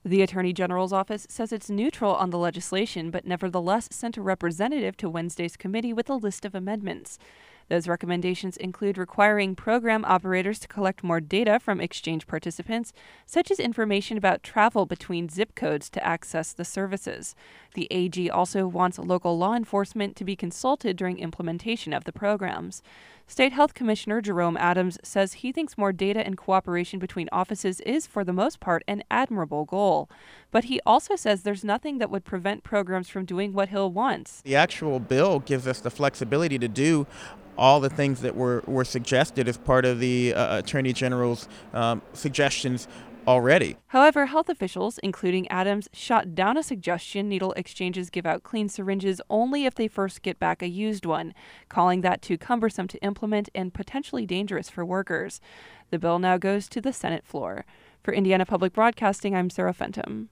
The Attorney General's office says it's neutral on the legislation, but nevertheless sent a representative to Wednesday's committee with a list of amendments. Those recommendations include requiring program operators to collect more data from exchange participants, such as information about travel between zip codes to access the services. The AG also wants local law enforcement to be consulted during implementation of the programs. State Health Commissioner Jerome Adams says he thinks more data and cooperation between offices is, for the most part, an admirable goal. But he also says there's nothing that would prevent programs from doing what Hill wants. The actual bill gives us the flexibility to do all the things that were suggested as part of the Attorney General's suggestions already. However, health officials, including Adams, shot down a suggestion needle exchanges give out clean syringes only if they first get back a used one, calling that too cumbersome to implement and potentially dangerous for workers. The bill now goes to the Senate floor. For Indiana Public Broadcasting, I'm Sarah Fenton.